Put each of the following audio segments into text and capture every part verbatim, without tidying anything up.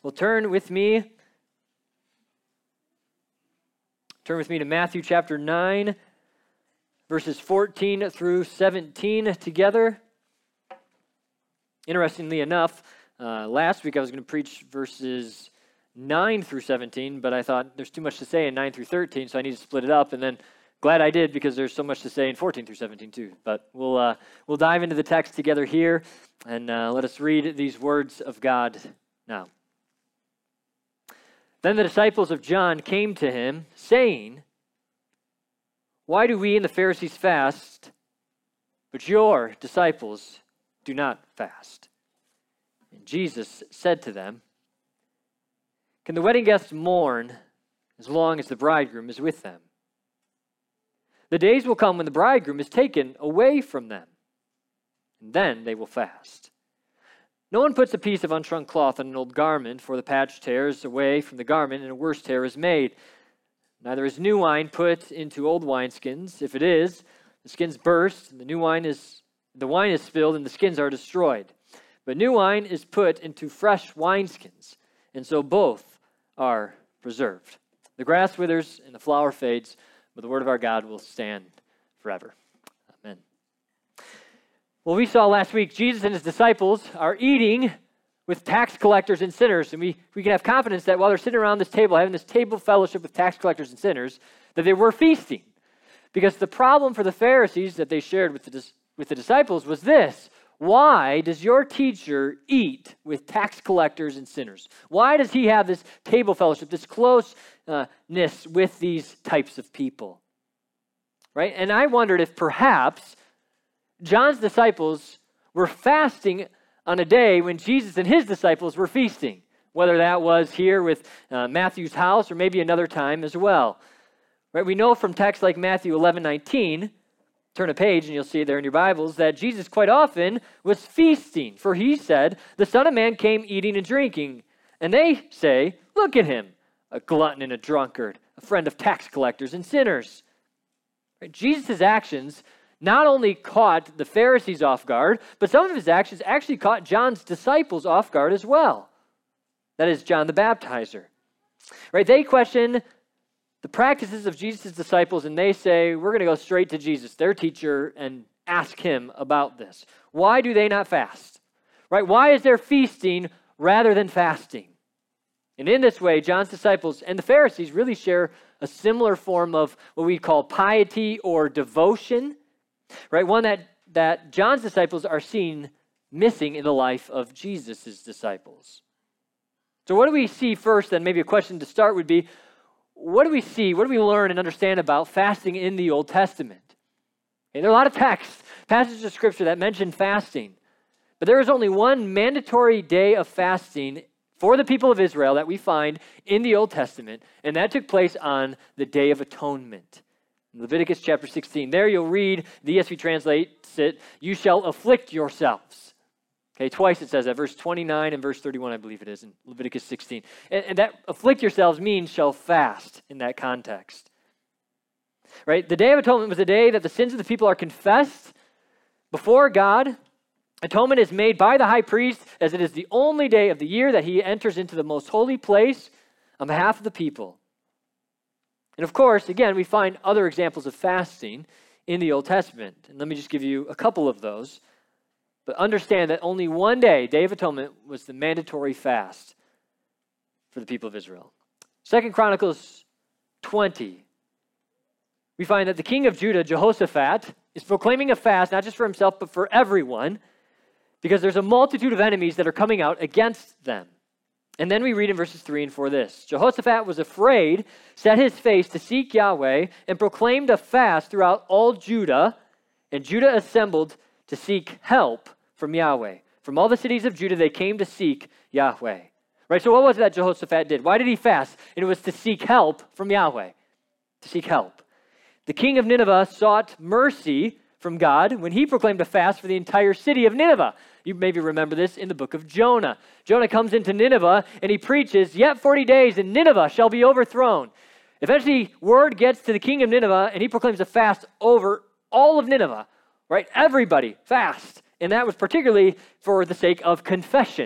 Well, turn with me. Turn with me to Matthew chapter nine, verses fourteen through seventeen together. Interestingly enough, uh, last week I was going to preach verses nine through seventeen, but I thought there's too much to say in nine through thirteen, so I need to split it up, and then glad I did because there's so much to say in fourteen through seventeen too. But we'll uh, we'll dive into the text together here, and uh, let us read these words of God now. Then the disciples of John came to him, saying, "Why do we and the Pharisees fast, but your disciples do not fast?" And Jesus said to them, "Can the wedding guests mourn as long as the bridegroom is with them? The days will come when the bridegroom is taken away from them, and then they will fast. No one puts a piece of unshrunk cloth on an old garment, for the patch tears away from the garment, and a worse tear is made. Neither is new wine put into old wineskins. If it is, the skins burst, and the new wine is the wine is spilled, and the skins are destroyed. But new wine is put into fresh wineskins, and so both are preserved. The grass withers and the flower fades, but the word of our God will stand forever." Amen. Well, we saw last week Jesus and his disciples are eating with tax collectors and sinners, and we, we can have confidence that while they're sitting around this table, having this table fellowship with tax collectors and sinners, that they were feasting. Because the problem for the Pharisees that they shared with the, with the disciples was this: why does your teacher eat with tax collectors and sinners? Why does he have this table fellowship, this closeness with these types of people? Right? And I wondered if perhaps John's disciples were fasting on a day when Jesus and his disciples were feasting, whether that was here with uh, Matthew's house or maybe another time as well. Right? We know from texts like Matthew eleven nineteen, turn a page and you'll see it there in your Bibles, that Jesus quite often was feasting. For he said, "The Son of Man came eating and drinking." And they say, "Look at him, a glutton and a drunkard, a friend of tax collectors and sinners." Right? Jesus' actions not only caught the Pharisees off guard, but some of his actions actually caught John's disciples off guard as well. That is John the Baptizer. Right? They question the practices of Jesus' disciples, and they say, we're going to go straight to Jesus, their teacher, and ask him about this. Why do they not fast? Right? Why is there feasting rather than fasting? And in this way, John's disciples and the Pharisees really share a similar form of what we call piety or devotion, right? One that, that John's disciples are seen missing in the life of Jesus' disciples. So what do we see first, then? Maybe a question to start would be, what do we see, what do we learn and understand about fasting in the Old Testament? Okay, there are a lot of texts, passages of Scripture that mention fasting, but there is only one mandatory day of fasting for the people of Israel that we find in the Old Testament, and that took place on the Day of Atonement. In Leviticus chapter sixteen, there you'll read, the E S V translates it, "You shall afflict yourselves." Okay, twice it says that, verse twenty-nine and verse thirty-one, I believe it is, in Leviticus sixteen. And, and that afflict yourselves means shall fast in that context. Right? The Day of Atonement was a day that the sins of the people are confessed before God. Atonement is made by the high priest, as it is the only day of the year that he enters into the most holy place on behalf of the people. And of course, again, we find other examples of fasting in the Old Testament. And let me just give you a couple of those. But understand that only one day, Day of Atonement, was the mandatory fast for the people of Israel. Second Chronicles twenty, we find that the king of Judah, Jehoshaphat, is proclaiming a fast, not just for himself, but for everyone, because there's a multitude of enemies that are coming out against them. And then we read in verses three and four this: "Jehoshaphat was afraid, set his face to seek Yahweh, and proclaimed a fast throughout all Judah, and Judah assembled to seek help from Yahweh. From all the cities of Judah, they came to seek Yahweh." Right, so what was it that Jehoshaphat did? Why did he fast? And it was to seek help from Yahweh, to seek help. The king of Nineveh sought mercy from God when he proclaimed a fast for the entire city of Nineveh. You maybe remember this in the book of Jonah. Jonah comes into Nineveh and he preaches, "Yet forty days and Nineveh shall be overthrown." Eventually, word gets to the king of Nineveh and he proclaims a fast over all of Nineveh, right? Everybody fast. And that was particularly for the sake of confession.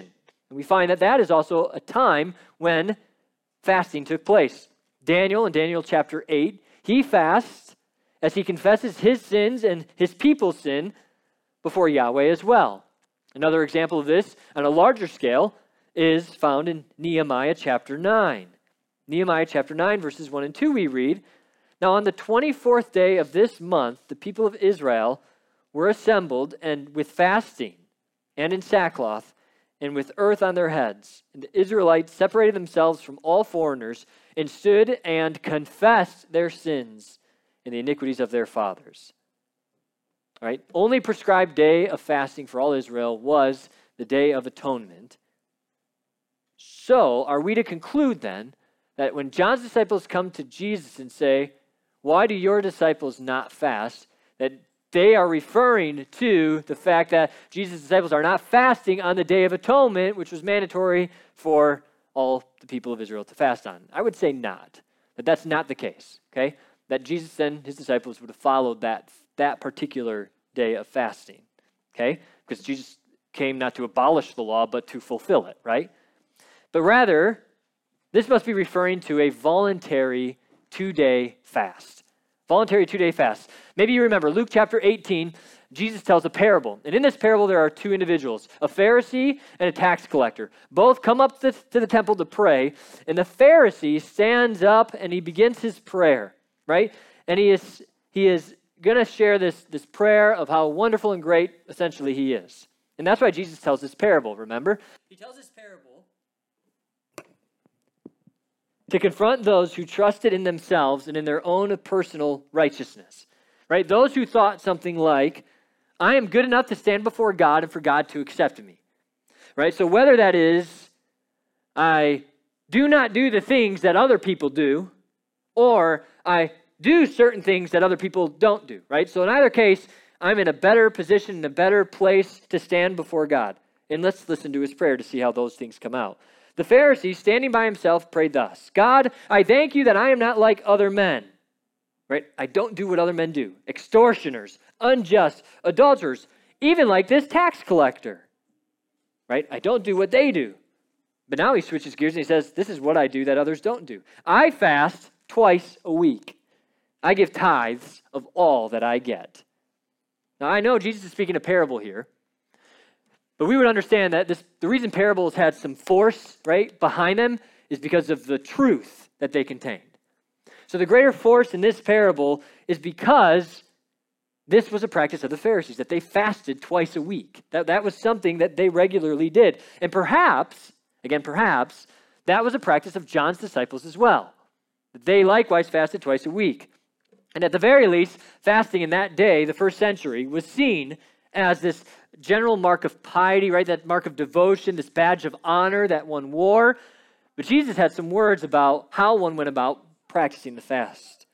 And we find that that is also a time when fasting took place. Daniel, in Daniel chapter eight, he fasts as he confesses his sins and his people's sin before Yahweh as well. Another example of this on a larger scale is found in Nehemiah chapter nine. Nehemiah chapter nine, verses one and two, we read, "Now on the twenty-fourth day of this month, the people of Israel were assembled, and with fasting, and in sackcloth, and with earth on their heads. And the Israelites separated themselves from all foreigners, and stood and confessed their sins and the iniquities of their fathers." All right? Only prescribed day of fasting for all Israel was the Day of Atonement. So, are we to conclude then that when John's disciples come to Jesus and say, "Why do your disciples not fast?" that they are referring to the fact that Jesus' disciples are not fasting on the Day of Atonement, which was mandatory for all the people of Israel to fast on? I would say not. That that's not the case, okay? That Jesus and his disciples would have followed that, that particular day of fasting, okay? Because Jesus came not to abolish the law, but to fulfill it, right? But rather, this must be referring to a voluntary two-day fast. Voluntary two-day fast. Maybe you remember Luke chapter eighteen, Jesus tells a parable. And in this parable, there are two individuals, a Pharisee and a tax collector. Both come up to, to the temple to pray, and the Pharisee stands up and he begins his prayer, right? And he is he is going to share this, this prayer of how wonderful and great, essentially, he is. And that's why Jesus tells this parable, remember? He tells this parable to confront those who trusted in themselves and in their own personal righteousness, right? Those who thought something like, I am good enough to stand before God and for God to accept me, right? So whether that is, I do not do the things that other people do, or I do certain things that other people don't do, right? So in either case, I'm in a better position, in a better place to stand before God. And let's listen to his prayer to see how those things come out. The Pharisee, standing by himself, prayed thus, God, I thank you that I am not like other men, right? I don't do what other men do. Extortioners, unjust, adulterers, even like this tax collector, right? I don't do what they do. But now he switches gears and he says, this is what I do that others don't do. I fast twice a week. I give tithes of all that I get. Now, I know Jesus is speaking a parable here, but we would understand that this, the reason parables had some force, right, behind them is because of the truth that they contained. So the greater force in this parable is because this was a practice of the Pharisees, that they fasted twice a week. That, that was something that they regularly did. And perhaps, again, perhaps, that was a practice of John's disciples as well. They likewise fasted twice a week. And at the very least, fasting in that day, the first century, was seen as this general mark of piety, right? That mark of devotion, this badge of honor that one wore. But Jesus had some words about how one went about practicing the fast.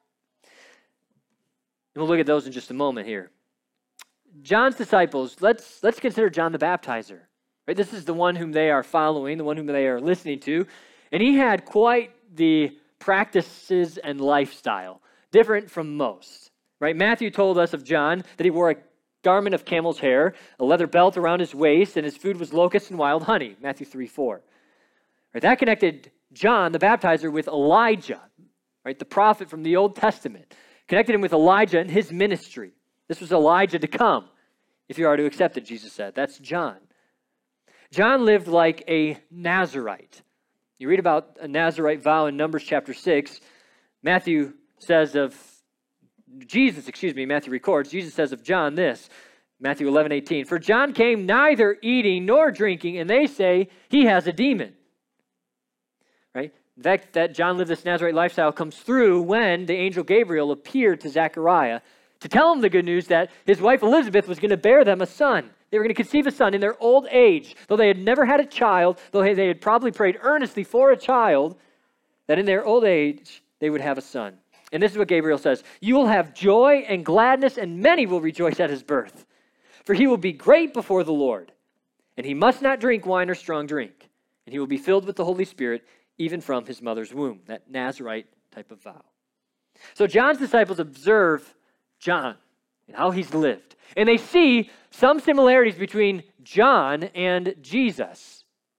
And we'll look at those in just a moment here. John's disciples, let's, let's consider John the Baptizer. Right? This is the one whom they are following, the one whom they are listening to. And he had quite the practices and lifestyle, different from most. Right? Matthew told us of John that he wore a garment of camel's hair, a leather belt around his waist, and his food was locusts and wild honey, Matthew three four. Right, that connected John the Baptizer with Elijah, right, the prophet from the Old Testament, connected him with Elijah and his ministry. This was Elijah to come, if you are to accept it, Jesus said. That's John. John lived like a Nazirite. You read about a Nazirite vow in Numbers chapter six. Matthew says of Jesus, excuse me, Matthew records, Jesus says of John this, Matthew eleven eighteen, for John came neither eating nor drinking, and they say he has a demon. Right? In fact, that John lived this Nazirite lifestyle comes through when the angel Gabriel appeared to Zechariah to tell him the good news that his wife Elizabeth was going to bear them a son. They were going to conceive a son in their old age, though they had never had a child, though they had probably prayed earnestly for a child, that in their old age they would have a son. And this is what Gabriel says, you will have joy and gladness, and many will rejoice at his birth. For he will be great before the Lord, and he must not drink wine or strong drink, and he will be filled with the Holy Spirit, even from his mother's womb, that Nazirite type of vow. So John's disciples observe John and how he's lived, and they see some similarities between John and Jesus.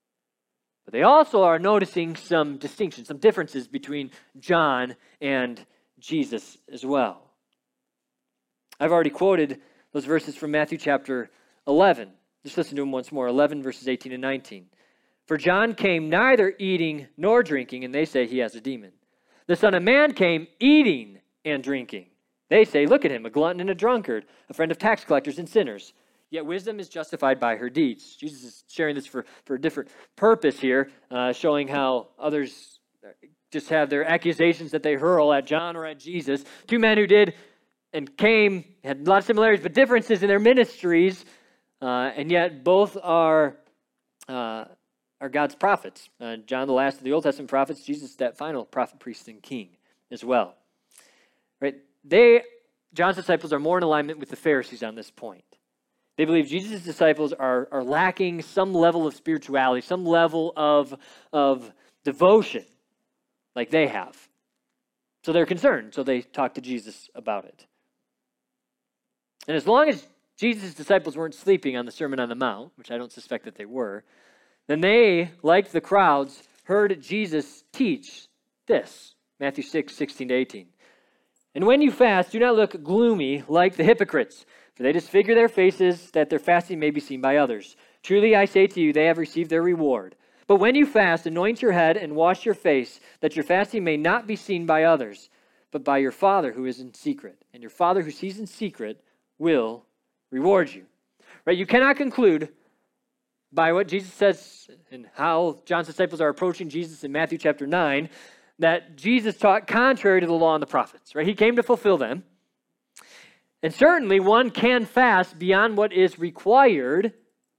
But they also are noticing some distinctions, some differences between John and Jesus as well. I've already quoted those verses from Matthew chapter eleven. Just listen to them once more, eleven verses eighteen and nineteen. For John came neither eating nor drinking, and they say he has a demon. The Son of Man came eating and drinking. They say, look at him, a glutton and a drunkard, a friend of tax collectors and sinners. Yet wisdom is justified by her deeds. Jesus is sharing this for, for a different purpose here, uh, showing how others just have their accusations that they hurl at John or at Jesus. Two men who did and came, had a lot of similarities, but differences in their ministries, uh, and yet both are uh, are God's prophets. Uh, John, the last of the Old Testament prophets, Jesus, that final prophet, priest, and king as well. Right? They, John's disciples, are more in alignment with the Pharisees on this point. They believe Jesus' disciples are, are lacking some level of spirituality, some level of, of devotion like they have. So they're concerned, so they talk to Jesus about it. And as long as Jesus' disciples weren't sleeping on the Sermon on the Mount, which I don't suspect that they were, then they, like the crowds, heard Jesus teach this, Matthew six, sixteen to eighteen. And when you fast, do not look gloomy like the hypocrites, for they disfigure their faces that their fasting may be seen by others. Truly I say to you, they have received their reward. But when you fast, anoint your head and wash your face, that your fasting may not be seen by others, but by your Father who is in secret. And your Father who sees in secret will reward you. Right? You cannot conclude by what Jesus says and how John's disciples are approaching Jesus in Matthew chapter nine, that Jesus taught contrary to the law and the prophets. Right? He came to fulfill them. And certainly one can fast beyond what is required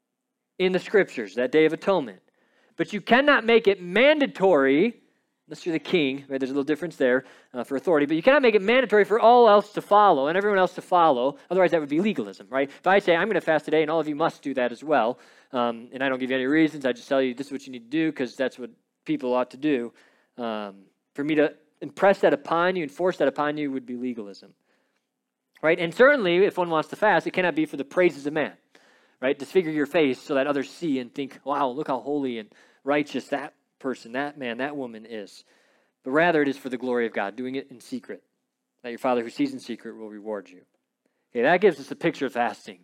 in the scriptures, that Day of Atonement. But you cannot make it mandatory, unless you're the king, right? There's a little difference there uh, for authority, but you cannot make it mandatory for all else to follow and everyone else to follow. Otherwise, that would be legalism, right? If I say, I'm going to fast today and all of you must do that as well, um, and I don't give you any reasons, I just tell you this is what you need to do because that's what people ought to do. Um, for me to impress that upon you and force that upon you would be legalism, right? And certainly, if one wants to fast, it cannot be for the praises of man, right? Disfigure your face so that others see and think, wow, look how holy and righteous that person, that man, that woman is. But rather it is for the glory of God, doing it in secret, that your Father who sees in secret will reward you. Okay, that gives us a picture of fasting.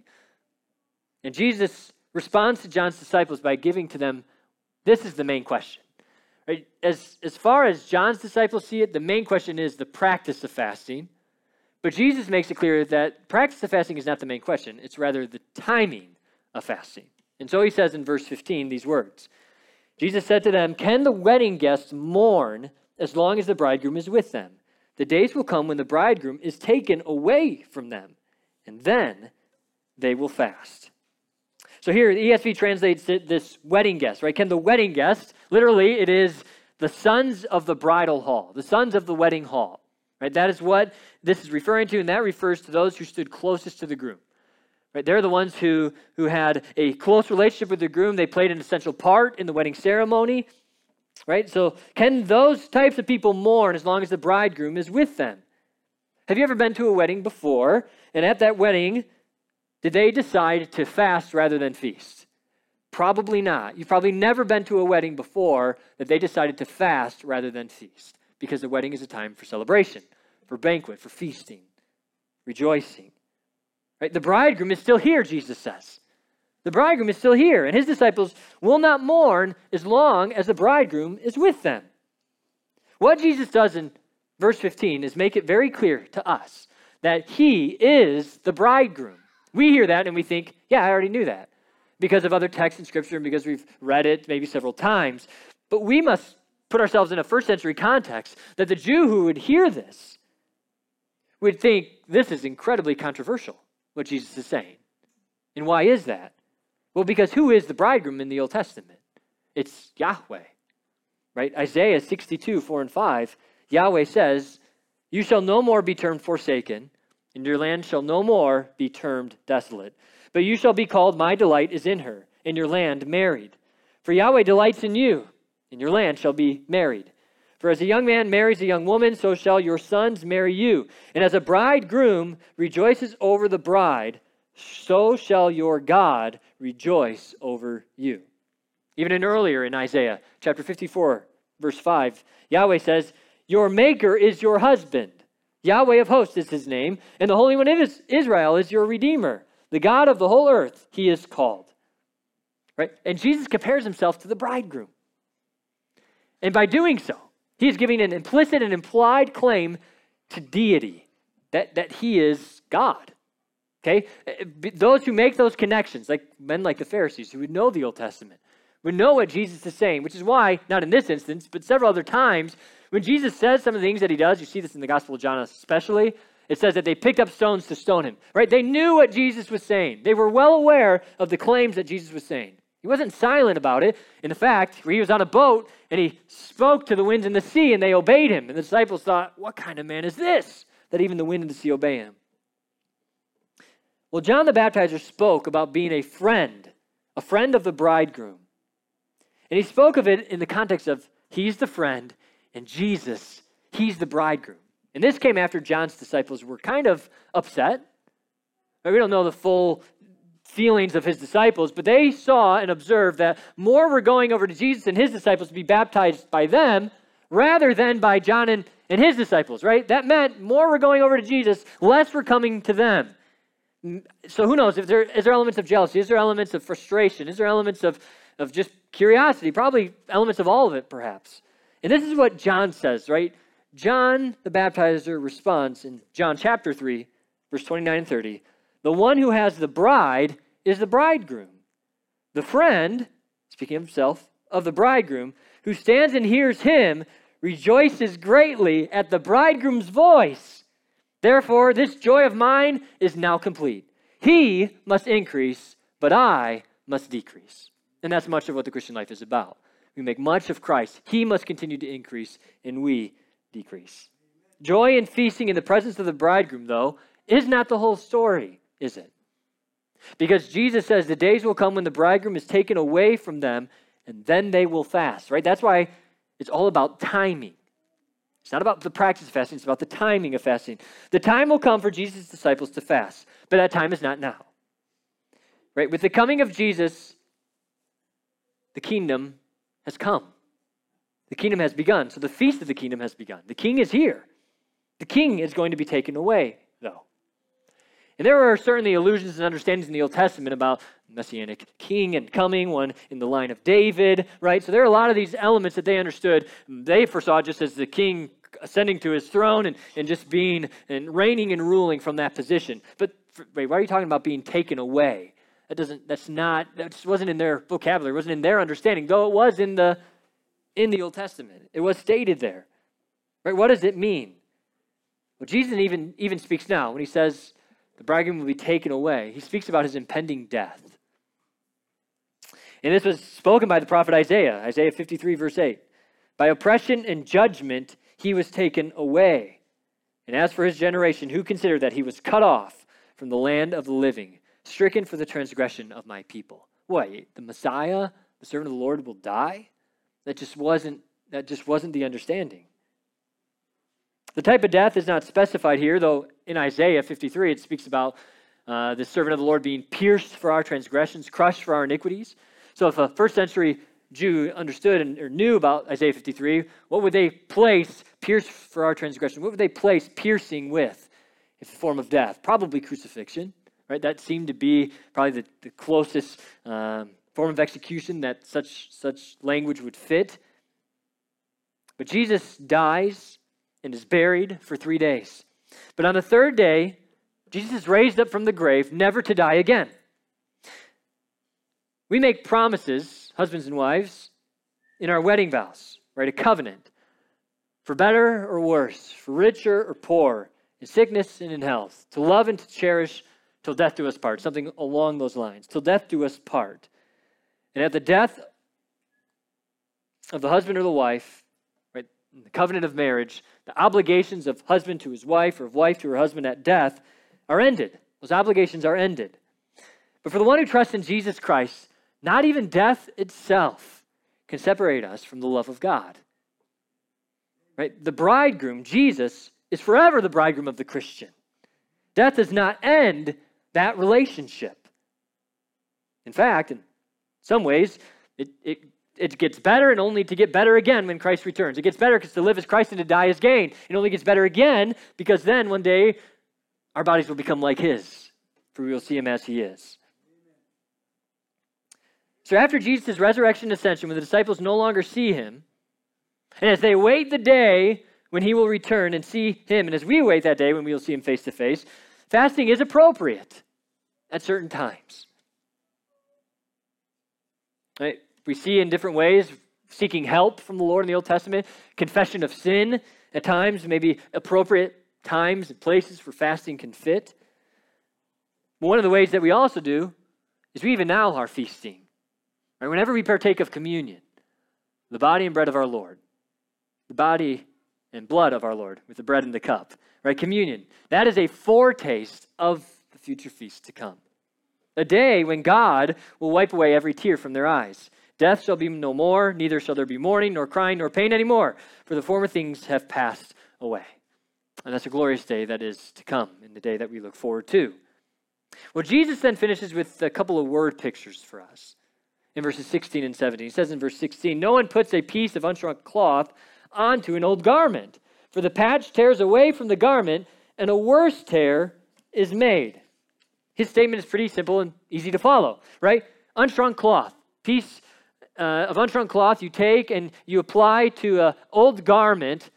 And Jesus responds to John's disciples by giving to them, this is the main question. Right? As, as far as John's disciples see it, the main question is the practice of fasting. But Jesus makes it clear that practice of fasting is not the main question. It's rather the timing of fasting. And so he says in verse fifteen these words, Jesus said to them, can the wedding guests mourn as long as the bridegroom is with them? The days will come when the bridegroom is taken away from them, and then they will fast. So here, the E S V translates it, this wedding guest, right? Can the wedding guest, literally, it is the sons of the bridal hall, the sons of the wedding hall, right? That is what this is referring to, and that refers to those who stood closest to the groom. Right, they're the ones who, who had a close relationship with the groom. They played an essential part in the wedding ceremony. Right? So can those types of people mourn as long as the bridegroom is with them? Have you ever been to a wedding before, and at that wedding, did they decide to fast rather than feast? Probably not. You've probably never been to a wedding before that they decided to fast rather than feast, because the wedding is a time for celebration, for banquet, for feasting, rejoicing. Right? The bridegroom is still here, Jesus says. The bridegroom is still here, and his disciples will not mourn as long as the bridegroom is with them. What Jesus does in verse fifteen is make it very clear to us that he is the bridegroom. We hear that and we think, yeah, I already knew that because of other texts in Scripture and because we've read it maybe several times. But we must put ourselves in a first century context that the Jew who would hear this would think this is incredibly controversial, what Jesus is saying. And why is that? Well, because who is the bridegroom in the Old Testament? It's Yahweh, right? Isaiah sixty-two, four and five, Yahweh says, you shall no more be termed forsaken, and your land shall no more be termed desolate. But you shall be called, my delight is in her, and your land married. For Yahweh delights in you, and your land shall be married. For as a young man marries a young woman, so shall your sons marry you. And as a bridegroom rejoices over the bride, so shall your God rejoice over you. Even in earlier in Isaiah, chapter fifty-four, verse five, Yahweh says, your maker is your husband. Yahweh of hosts is his name, and the Holy One of Israel is your redeemer. The God of the whole earth, he is called. Right? And Jesus compares himself to the bridegroom. And by doing so, he is giving an implicit and implied claim to deity, that, that he is God. Okay? Those who make those connections, like men like the Pharisees who would know the Old Testament, would know what Jesus is saying, which is why, not in this instance, but several other times, when Jesus says some of the things that he does, you see this in the Gospel of John especially, it says that they picked up stones to stone him, right? They knew what Jesus was saying. They were well aware of the claims that Jesus was saying. He wasn't silent about it. In fact, he was on a boat and he spoke to the winds and the sea and they obeyed him. And the disciples thought, what kind of man is this that even the wind and the sea obey him? Well, John the Baptizer spoke about being a friend, a friend of the bridegroom. And he spoke of it in the context of he's the friend and Jesus, he's the bridegroom. And this came after John's disciples were kind of upset. We don't know the full feelings of his disciples, but they saw and observed that more were going over to Jesus and his disciples to be baptized by them rather than by John and, and his disciples, right? That meant more were going over to Jesus, less were coming to them. So who knows? If there, is there elements of jealousy? Is there elements of frustration? Is there elements of, of just curiosity? Probably elements of all of it, perhaps. And this is what John says, right? John the Baptizer responds in John chapter three, verse twenty-nine and thirty. The one who has the bride is the bridegroom. The friend, speaking of himself, of the bridegroom, who stands and hears him, rejoices greatly at the bridegroom's voice. Therefore, this joy of mine is now complete. He must increase, but I must decrease. And that's much of what the Christian life is about. We make much of Christ. He must continue to increase, and we decrease. Joy and feasting in the presence of the bridegroom, though, is not the whole story, is it? Because Jesus says the days will come when the bridegroom is taken away from them, and then they will fast, right? That's why it's all about timing. It's not about the practice of fasting, it's about the timing of fasting. The time will come for Jesus' disciples to fast, but that time is not now. Right? With the coming of Jesus, the kingdom has come. The kingdom has begun. So the feast of the kingdom has begun. The king is here. The king is going to be taken away, though. And there are certainly allusions and understandings in the Old Testament about messianic king and coming, one in the line of David, right? So there are a lot of these elements that they understood. They foresaw just as the king ascending to his throne and, and just being and reigning and ruling from that position. But wait, why are you talking about being taken away? That doesn't, that's not, that just wasn't in their vocabulary, it wasn't in their understanding, though it was in the in the Old Testament. It was stated there. Right? What does it mean? Well, Jesus even, even speaks now when he says the bridegroom will be taken away. He speaks about his impending death. And this was spoken by the prophet Isaiah, Isaiah fifty-three, verse eight. By oppression and judgment he was taken away. And as for his generation, who considered that he was cut off from the land of the living, stricken for the transgression of my people. What, the Messiah, the servant of the Lord, will die? That just wasn't, that just wasn't the understanding. The type of death is not specified here, though in Isaiah fifty-three it speaks about uh, the servant of the Lord being pierced for our transgressions, crushed for our iniquities. So if a first century Jew understood and, or knew about Isaiah fifty-three, what would they place pierced for our transgression? What would they place piercing with? It's a form of death, probably crucifixion, right? That seemed to be probably the, the closest um, form of execution that such such language would fit. But Jesus dies and is buried for three days. But on the third day, Jesus is raised up from the grave, never to die again. We make promises, husbands and wives, in our wedding vows, right? A covenant. For better or worse, for richer or poor, in sickness and in health, to love and to cherish till death do us part, something along those lines, till death do us part. And at the death of the husband or the wife, right, in the covenant of marriage, the obligations of husband to his wife or of wife to her husband at death are ended. Those obligations are ended. But for the one who trusts in Jesus Christ, not even death itself can separate us from the love of God. Right? The bridegroom, Jesus, is forever the bridegroom of the Christian. Death does not end that relationship. In fact, in some ways, It, it, it gets better and only to get better again when Christ returns. It gets better because to live as Christ and to die is gain. It only gets better again because then one day our bodies will become like his, for we will see him as he is. So after Jesus' resurrection and ascension, when the disciples no longer see him, and as they wait the day when he will return and see him, and as we wait that day when we will see him face to face, fasting is appropriate at certain times. Right? We see in different ways seeking help from the Lord in the Old Testament, confession of sin at times, maybe appropriate times and places for fasting can fit. But one of the ways that we also do is we even now are feasting. Right? Whenever we partake of communion, the body and bread of our Lord, the body and blood of our Lord with the bread and the cup, right? Communion, that is a foretaste of the future feast to come. A day when God will wipe away every tear from their eyes. Death shall be no more, neither shall there be mourning, nor crying, nor pain anymore, for the former things have passed away. And that's a glorious day that is to come, in the day that we look forward to. Well, Jesus then finishes with a couple of word pictures for us in verses sixteen and seventeen. He says in verse sixteen, no one puts a piece of unshrunk cloth onto an old garment, for the patch tears away from the garment, and a worse tear is made. His statement is pretty simple and easy to follow, right? Unshrunk cloth, piece uh, of unshrunk cloth you take and you apply to an old garment.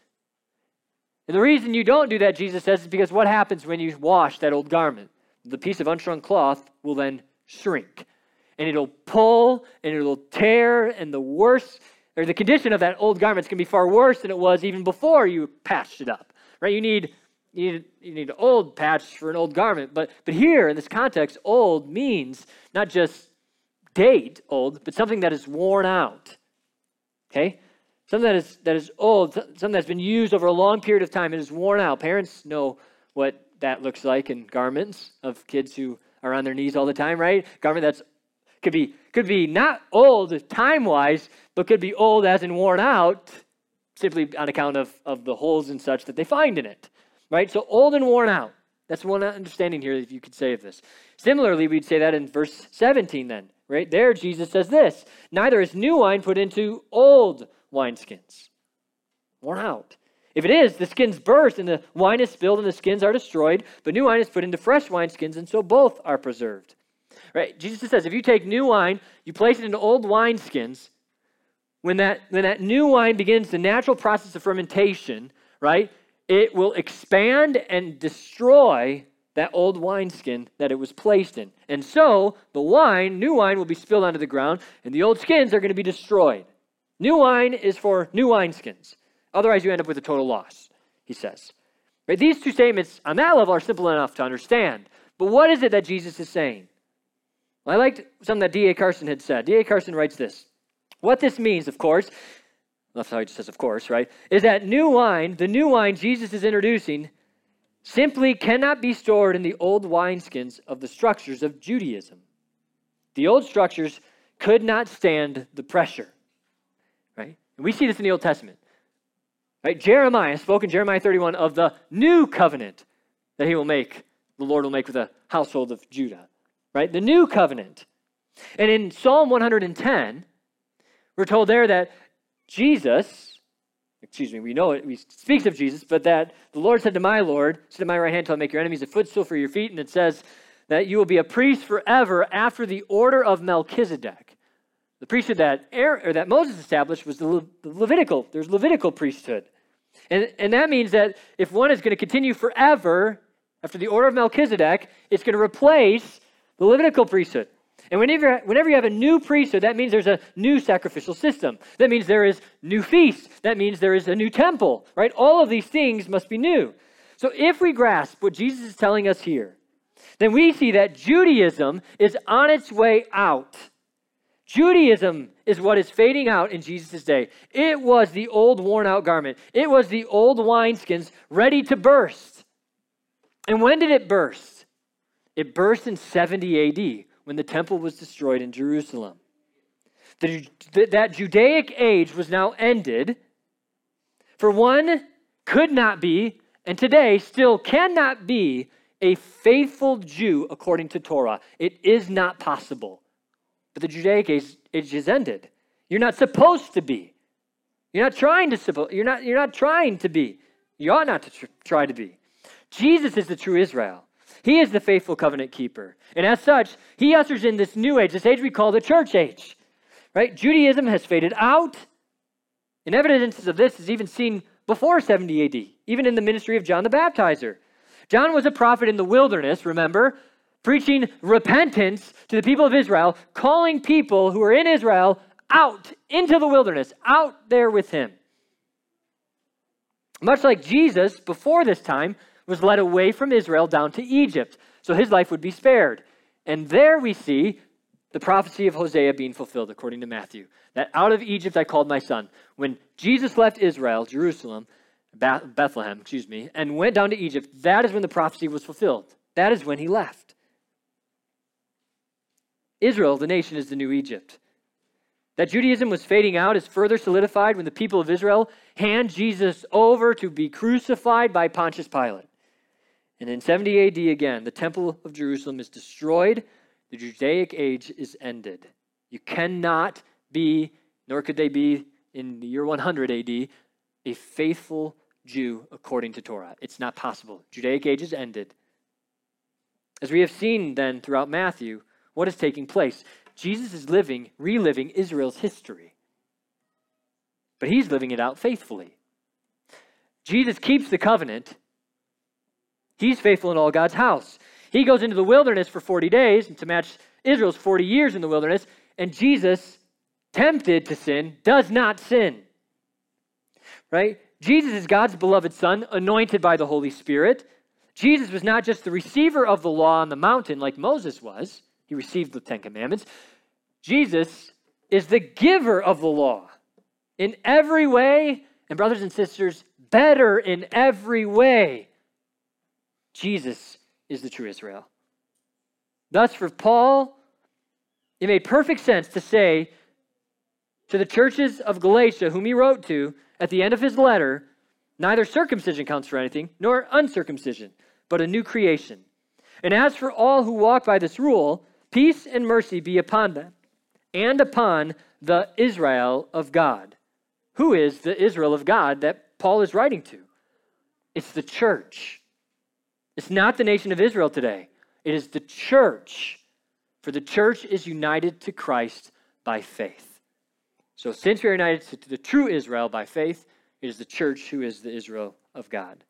And the reason you don't do that, Jesus says, is because what happens when you wash that old garment? The piece of unshrunk cloth will then shrink. And it'll pull and it'll tear, and the worse, or the condition of that old garment is going to be far worse than it was even before you patched it up, right? You need you need, you need an old patch for an old garment, but but here in this context, old means not just date old, but something that is worn out. Okay, something that is that is old, something that's been used over a long period of time and is worn out. Parents know what that looks like in garments of kids who are on their knees all the time, right? Garment that's Could be could be not old time-wise, but could be old as in worn out, simply on account of, of the holes and such that they find in it, right? So old and worn out. That's one understanding here, if you could say of this. Similarly, we'd say that in verse seventeen then, right? There, Jesus says this, neither is new wine put into old wineskins. Worn out. If it is, the skins burst and the wine is spilled and the skins are destroyed, but new wine is put into fresh wineskins, and so both are preserved. Right? Jesus says, if you take new wine, you place it into old wineskins, when that, when that new wine begins the natural process of fermentation, right, it will expand and destroy that old wineskin that it was placed in. And so the wine, new wine, will be spilled onto the ground, and the old skins are going to be destroyed. New wine is for new wineskins. Otherwise, you end up with a total loss, he says. Right? These two statements on that level are simple enough to understand. But what is it that Jesus is saying? Well, I liked something that D A Carson had said. D A Carson writes this. What this means, of course, that's how he just says of course, right, is that new wine, the new wine Jesus is introducing, simply cannot be stored in the old wineskins of the structures of Judaism. The old structures could not stand the pressure, right? And we see this in the Old Testament, right? Jeremiah spoke in Jeremiah thirty-one of the new covenant that he will make, the Lord will make with the household of Judah. Right? The new covenant. And in Psalm one hundred ten, we're told there that Jesus, excuse me, we know it, we speaks of Jesus, but that the Lord said to my Lord, sit at my right hand till I make your enemies a footstool for your feet, and it says that you will be a priest forever after the order of Melchizedek. The priesthood that Aaron, or that Moses established was the, Le, the Levitical, there's Levitical priesthood. And, and that means that if one is going to continue forever after the order of Melchizedek, it's going to replace the Levitical priesthood. And whenever, whenever you have a new priesthood, that means there's a new sacrificial system. That means there is new feasts. That means there is a new temple, right? All of these things must be new. So if we grasp what Jesus is telling us here, then we see that Judaism is on its way out. Judaism is what is fading out in Jesus' day. It was the old worn out garment. It was the old wineskins ready to burst. And when did it burst? It burst in seventy A D when the temple was destroyed in Jerusalem. The, that Judaic age was now ended. For one could not be, and today still cannot be, a faithful Jew according to Torah. It is not possible. but the Judaic age, age is ended. You're not supposed to be. You're not trying to suppo- you're not you're not trying to be. You ought not to tr- try to be. Jesus is the true Israel. He is the faithful covenant keeper. And as such, he ushers in this new age, this age we call the church age. Right? Judaism has faded out. And evidences of this is even seen before seventy A D, even in the ministry of John the Baptizer. John was a prophet in the wilderness, remember, preaching repentance to the people of Israel, calling people who are in Israel out into the wilderness, out there with him. Much like Jesus, before this time, was led away from Israel down to Egypt, so his life would be spared. And there we see the prophecy of Hosea being fulfilled, according to Matthew, that out of Egypt I called my son. When Jesus left Israel, Jerusalem, Bethlehem, excuse me, and went down to Egypt, that is when the prophecy was fulfilled. That is when he left. Israel, the nation, is the new Egypt. That Judaism was fading out is further solidified when the people of Israel hand Jesus over to be crucified by Pontius Pilate. And in seventy A D again, the temple of Jerusalem is destroyed. The Judaic age is ended. You cannot be, nor could they be in the year one hundred A D, a faithful Jew according to Torah. It's not possible. Judaic age is ended. As we have seen then throughout Matthew, what is taking place? Jesus is living, reliving Israel's history. But he's living it out faithfully. Jesus keeps the covenant. He's faithful in all God's house. He goes into the wilderness for forty days to match Israel's forty years in the wilderness, and Jesus, tempted to sin, does not sin. Right? Jesus is God's beloved Son, anointed by the Holy Spirit. Jesus was not just the receiver of the law on the mountain like Moses was. He received the Ten Commandments. Jesus is the giver of the law in every way, and brothers and sisters, better in every way. Jesus is the true Israel. Thus, for Paul, it made perfect sense to say to the churches of Galatia, whom he wrote to, at the end of his letter, neither circumcision counts for anything, nor uncircumcision, but a new creation. And as for all who walk by this rule, peace and mercy be upon them, and upon the Israel of God. Who is the Israel of God that Paul is writing to? It's the church. It's not the nation of Israel today. It is the church. For the church is united to Christ by faith. So since we are united to the true Israel by faith, it is the church who is the Israel of God.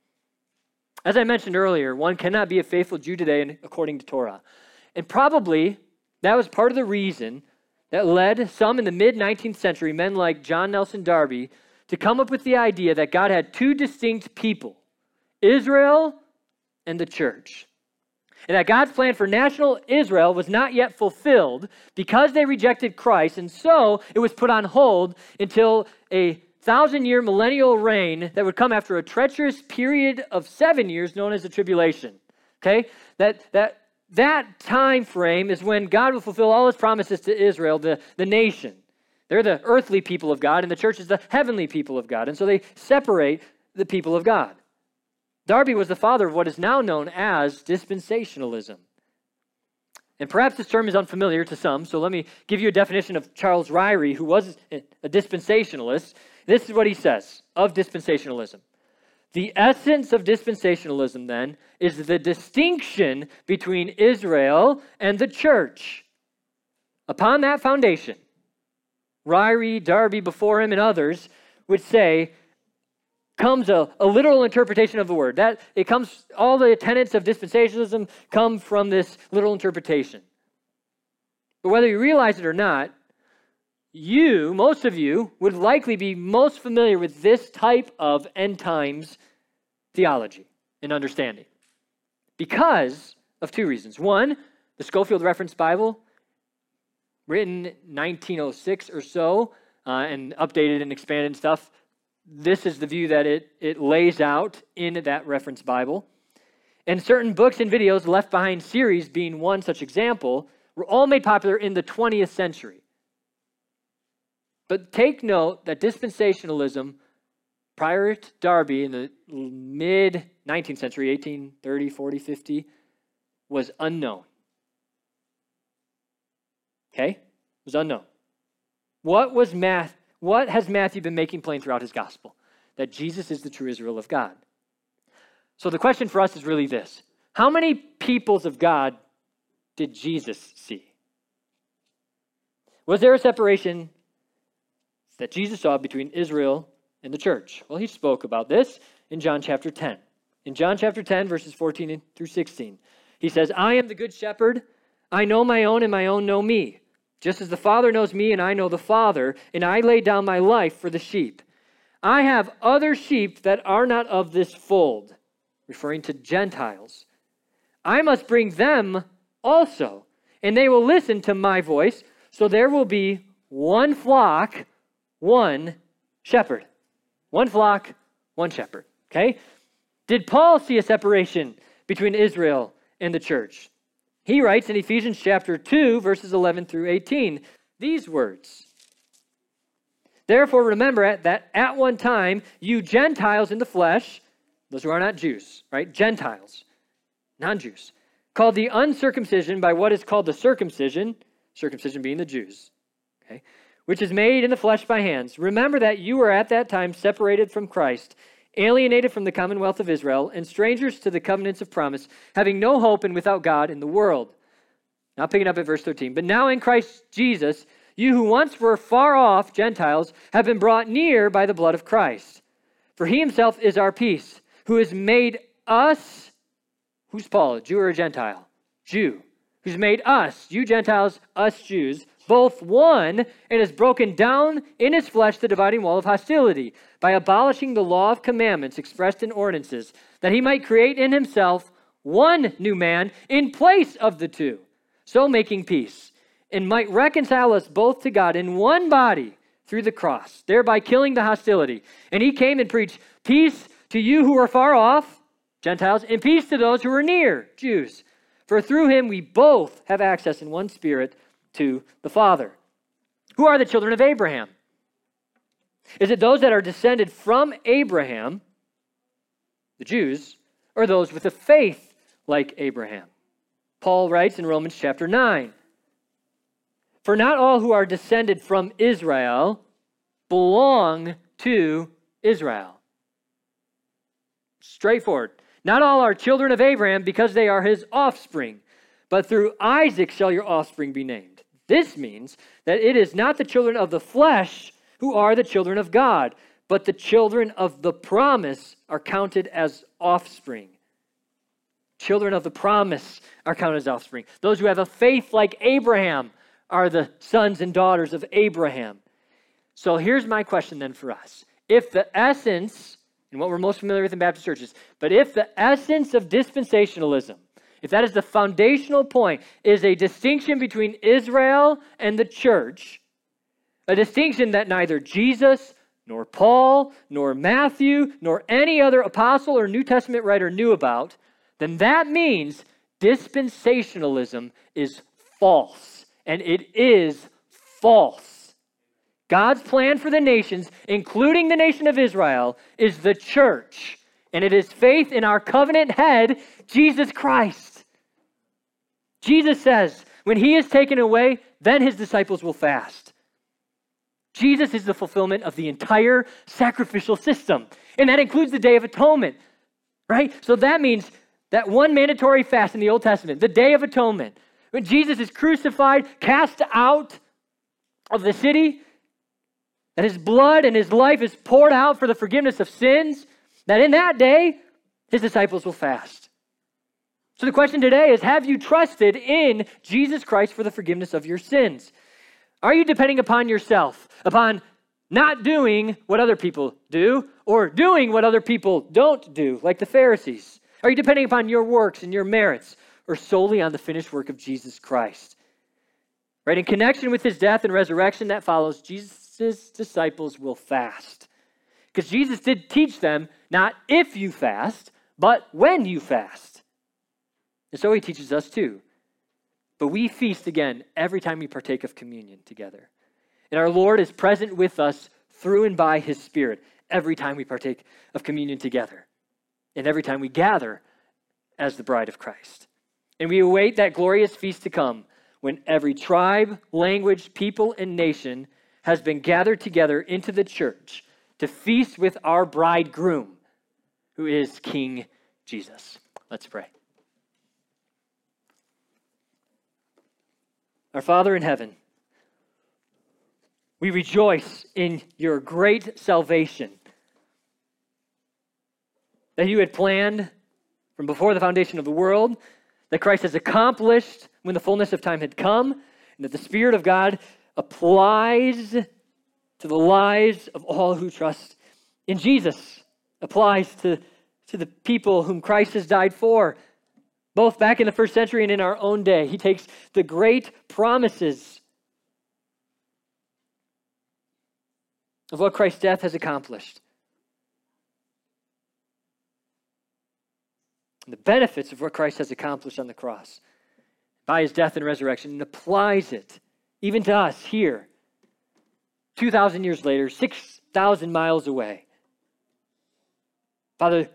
As I mentioned earlier, one cannot be a faithful Jew today according to Torah. And probably that was part of the reason that led some in the mid-nineteenth century, men like John Nelson Darby, to come up with the idea that God had two distinct people, Israel and the church. And that God's plan for national Israel was not yet fulfilled because they rejected Christ, and so it was put on hold until a thousand-year millennial reign that would come after a treacherous period of seven years known as the tribulation. Okay? That that that time frame is when God will fulfill all his promises to Israel, the, the nation. They're the earthly people of God, and the church is the heavenly people of God. And so they separate the people of God. Darby was the father of what is now known as dispensationalism. And perhaps this term is unfamiliar to some, so let me give you a definition of Charles Ryrie, who was a dispensationalist. This is what he says of dispensationalism. The essence of dispensationalism, then, is the distinction between Israel and the church. Upon that foundation, Ryrie, Darby before him, and others would say, comes a, a literal interpretation of the word. That it comes, all the tenets of dispensationalism come from this literal interpretation. But whether you realize it or not, you, most of you, would likely be most familiar with this type of end times theology and understanding because of two reasons. One, the Scofield Reference Bible, written nineteen oh six or so, uh, and updated and expanded and stuff. This is the view that it, it lays out in that reference Bible. And certain books and videos, Left Behind series being one such example, were all made popular in the twentieth century. But take note that dispensationalism, prior to Darby in the mid-nineteenth century, eighteen thirty, forty, fifty, was unknown. Okay? It was unknown. What was Math, what has Matthew been making plain throughout his gospel? That Jesus is the true Israel of God. So the question for us is really this. How many peoples of God did Jesus see? Was there a separation that Jesus saw between Israel and the church? Well, he spoke about this in John chapter ten. In John chapter ten, verses fourteen through sixteen, he says, I am the good shepherd. I know my own, and my own know me. Just as the Father knows me, and I know the Father, and I lay down my life for the sheep. I have other sheep that are not of this fold, referring to Gentiles. I must bring them also, and they will listen to my voice. So there will be one flock, one shepherd. One flock, one shepherd. Okay? Did Paul see a separation between Israel and the church? He writes in Ephesians chapter two, verses eleven through eighteen, these words. Therefore remember that at one time you Gentiles in the flesh, those who are not Jews, right? Gentiles, non-Jews, called the uncircumcision by what is called the circumcision, circumcision being the Jews, okay, which is made in the flesh by hands. Remember that you were at that time separated from Christ, alienated from the commonwealth of Israel, and strangers to the covenants of promise, having no hope and without God in the world. Now picking up at verse thirteen. But now in Christ Jesus, you who once were far off, Gentiles, have been brought near by the blood of Christ. For he himself is our peace, who has made us, who's Paul, a Jew or a Gentile? Jew. Who's made us, you Gentiles, us Jews, both one, and has broken down in his flesh the dividing wall of hostility by abolishing the law of commandments expressed in ordinances, that he might create in himself one new man in place of the two, so making peace, and might reconcile us both to God in one body through the cross, thereby killing the hostility. And he came and preached peace to you who are far off, Gentiles, and peace to those who are near, Jews. For through him we both have access in one spirit to the Father. Who are the children of Abraham? Is it those that are descended from Abraham, the Jews, or those with a faith like Abraham? Paul writes in Romans chapter nine, for not all who are descended from Israel belong to Israel. Straightforward. Not all are children of Abraham because they are his offspring, but through Isaac shall your offspring be named. This means that it is not the children of the flesh who are the children of God, but the children of the promise are counted as offspring. Children of the promise are counted as offspring. Those who have a faith like Abraham are the sons and daughters of Abraham. So here's my question then for us. If the essence, and what we're most familiar with in Baptist churches, but if the essence of dispensationalism, if that is the foundational point, is a distinction between Israel and the church, a distinction that neither Jesus, nor Paul, nor Matthew, nor any other apostle or New Testament writer knew about, then that means dispensationalism is false, and it is false. God's plan for the nations, including the nation of Israel, is the church, and it is faith in our covenant head, Jesus Christ. Jesus says, when he is taken away, then his disciples will fast. Jesus is the fulfillment of the entire sacrificial system, and that includes the Day of Atonement, right? So that means that one mandatory fast in the Old Testament, the Day of Atonement, when Jesus is crucified, cast out of the city, that his blood and his life is poured out for the forgiveness of sins, that in that day, his disciples will fast. So the question today is, have you trusted in Jesus Christ for the forgiveness of your sins? Are you depending upon yourself, upon not doing what other people do, or doing what other people don't do, like the Pharisees? Are you depending upon your works and your merits, or solely on the finished work of Jesus Christ? Right, in connection with his death and resurrection that follows, Jesus' disciples will fast. Because Jesus did teach them not if you fast, but when you fast. And so he teaches us too. But we feast again every time we partake of communion together. And our Lord is present with us through and by his Spirit every time we partake of communion together. And every time we gather as the bride of Christ. And we await that glorious feast to come when every tribe, language, people, and nation has been gathered together into the church to feast with our bridegroom, who is King Jesus. Let's pray. Our Father in heaven, we rejoice in your great salvation that you had planned from before the foundation of the world, that Christ has accomplished when the fullness of time had come, and that the Spirit of God applies to the lives of all who trust in Jesus, applies to, to the people whom Christ has died for, both back in the first century and in our own day. He takes the great promises of what Christ's death has accomplished, and the benefits of what Christ has accomplished on the cross by his death and resurrection, and applies it even to us here, two thousand years later, six thousand miles away. Father,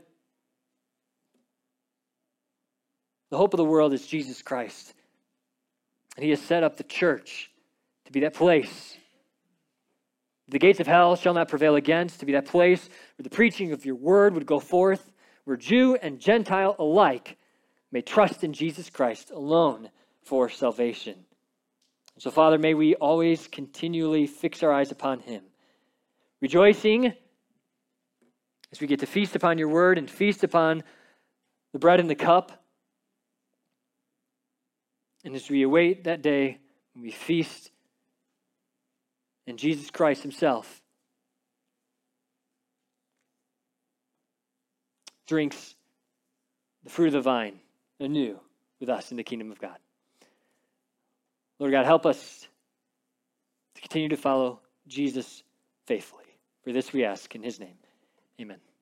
the hope of the world is Jesus Christ, and he has set up the church to be that place the gates of hell shall not prevail against, to be that place where the preaching of your word would go forth, where Jew and Gentile alike may trust in Jesus Christ alone for salvation. So, Father, may we always continually fix our eyes upon him, rejoicing as we get to feast upon your word and feast upon the bread and the cup, and as we await that day when we feast in Jesus Christ himself drinks the fruit of the vine anew with us in the kingdom of God. Lord God, help us to continue to follow Jesus faithfully. For this we ask in his name. Amen.